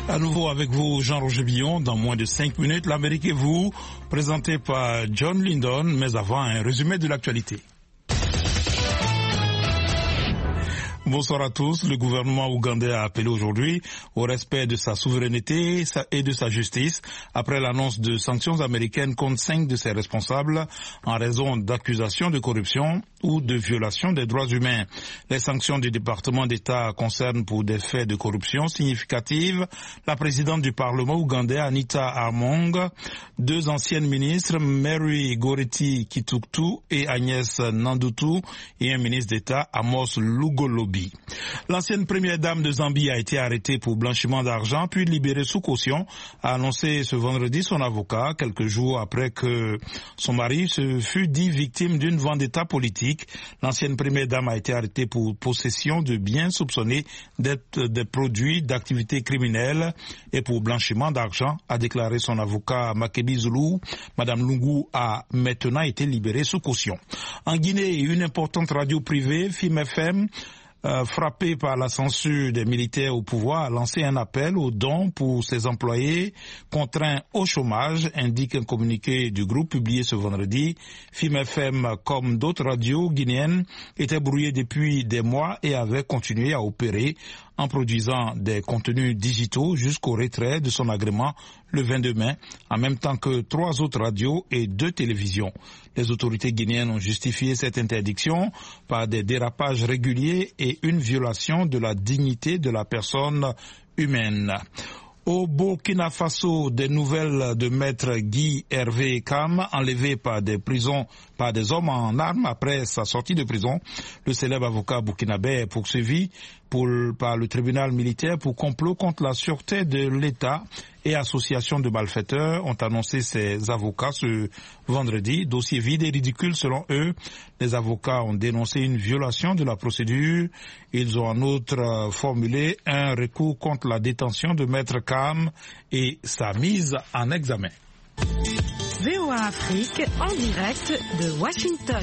À nouveau avec vous, Jean-Roger Billon, dans moins de 5 minutes, l'Amérique et vous, présenté par John Lindon, mais avant un résumé de l'actualité. Bonsoir à tous. Le gouvernement ougandais a appelé aujourd'hui au respect de sa souveraineté et de sa justice après l'annonce de sanctions américaines contre 5 de ses responsables en raison d'accusations de corruption ou de violation des droits humains. Les sanctions du département d'État concernent pour des faits de corruption significatifs la présidente du Parlement ougandais Anita Among, 2 anciennes ministres, Mary Goreti Kituktu et Agnès Nandutu, et un ministre d'État, Amos Lugolobi. L'ancienne première dame de Zambie a été arrêtée pour blanchiment d'argent puis libérée sous caution, a annoncé ce vendredi son avocat, quelques jours après que son mari se fût dit victime d'une vendetta politique. L'ancienne première dame a été arrêtée pour possession de biens soupçonnés d'être des produits d'activités criminelles et pour blanchiment d'argent, a déclaré son avocat Makebi Zulu. Madame Lungu a maintenant été libérée sous caution. En Guinée, une importante radio privée, FIM FM, frappé par la censure des militaires au pouvoir, a lancé un appel aux dons pour ses employés contraints au chômage, indique un communiqué du groupe publié ce vendredi. FIM FM, comme d'autres radios guinéennes, était brouillé depuis des mois et avait continué à opérer en produisant des contenus digitaux jusqu'au retrait de son agrément le 22 mai, en même temps que 3 autres radios et 2 télévisions. Les autorités guinéennes ont justifié cette interdiction par des dérapages réguliers et une violation de la dignité de la personne humaine. Au Burkina Faso, des nouvelles de maître Guy Hervé Kam, enlevé par des hommes en armes après sa sortie de prison. Le célèbre avocat burkinabé est poursuivi par le tribunal militaire pour complot contre la sûreté de l'État et association de malfaiteurs, ont annoncé ses avocats ce vendredi. Dossier vide et ridicule selon eux. Les avocats ont dénoncé une violation de la procédure. Ils ont en outre formulé un recours contre la détention de maître Kam et sa mise en examen. VOA Afrique en direct de Washington.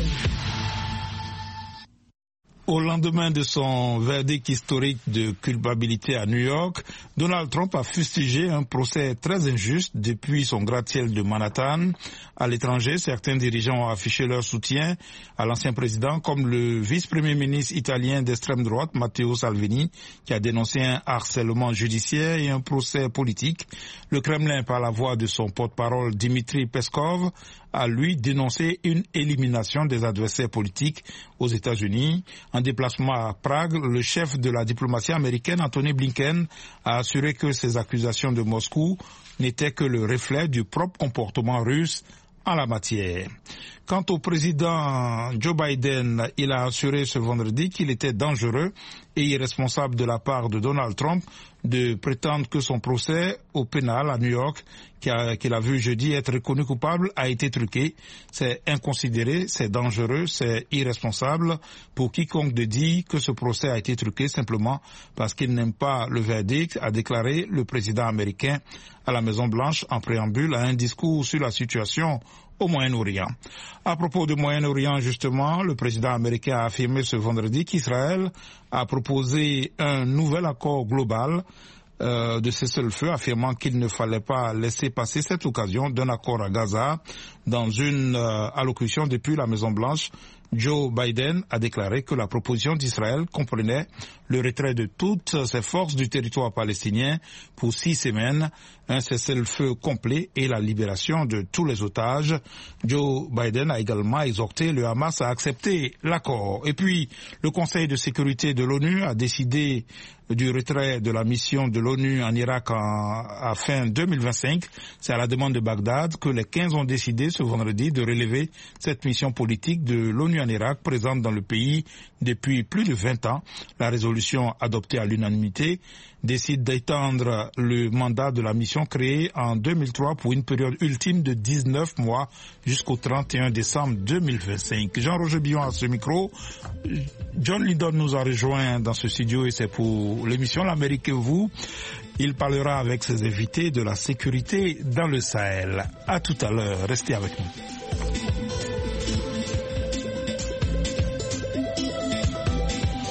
Au lendemain de son verdict historique de culpabilité à New York, Donald Trump a fustigé un procès très injuste depuis son gratte-ciel de Manhattan. À l'étranger, certains dirigeants ont affiché leur soutien à l'ancien président, comme le vice-premier ministre italien d'extrême droite, Matteo Salvini, qui a dénoncé un harcèlement judiciaire et un procès politique. Le Kremlin, par la voix de son porte-parole Dmitry Peskov, a lui dénoncé une élimination des adversaires politiques aux États-Unis. En déplacement à Prague, le chef de la diplomatie américaine, Antony Blinken, a assuré que ces accusations de Moscou n'étaient que le reflet du propre comportement russe en la matière. Quant au président Joe Biden, il a assuré ce vendredi qu'il était dangereux et irresponsable de la part de Donald Trump de prétendre que son procès au pénal à New York, qu'il a vu jeudi être reconnu coupable, a été truqué. C'est inconsidéré, c'est dangereux, c'est irresponsable pour quiconque de dire que ce procès a été truqué simplement parce qu'il n'aime pas le verdict, a déclaré le président américain à la Maison-Blanche en préambule à un discours sur la situation au Moyen-Orient. À propos du Moyen-Orient, justement, le président américain a affirmé ce vendredi qu'Israël a proposé un nouvel accord global de cessez-le-feu, affirmant qu'il ne fallait pas laisser passer cette occasion d'un accord à Gaza. Dans une allocution depuis la Maison-Blanche, Joe Biden a déclaré que la proposition d'Israël comprenait le retrait de toutes ses forces du territoire palestinien pour 6 semaines, un cessez-le-feu complet et la libération de tous les otages. Joe Biden a également exhorté le Hamas à accepter l'accord. Et puis, le Conseil de sécurité de l'ONU a décidé du retrait de la mission de l'ONU en Irak à fin 2025. C'est à la demande de Bagdad que les 15 ont décidé ce vendredi de relever cette mission politique de l'ONU en Irak, présente dans le pays depuis plus de 20 ans. La résolution adoptée à l'unanimité décide d'étendre le mandat de la mission créée en 2003 pour une période ultime de 19 mois jusqu'au 31 décembre 2025. Jean-Roger Billon à ce micro. John Lindon nous a rejoint dans ce studio et c'est pour l'émission L'Amérique et vous. Il parlera avec ses invités de la sécurité dans le Sahel. À tout à l'heure. Restez avec nous.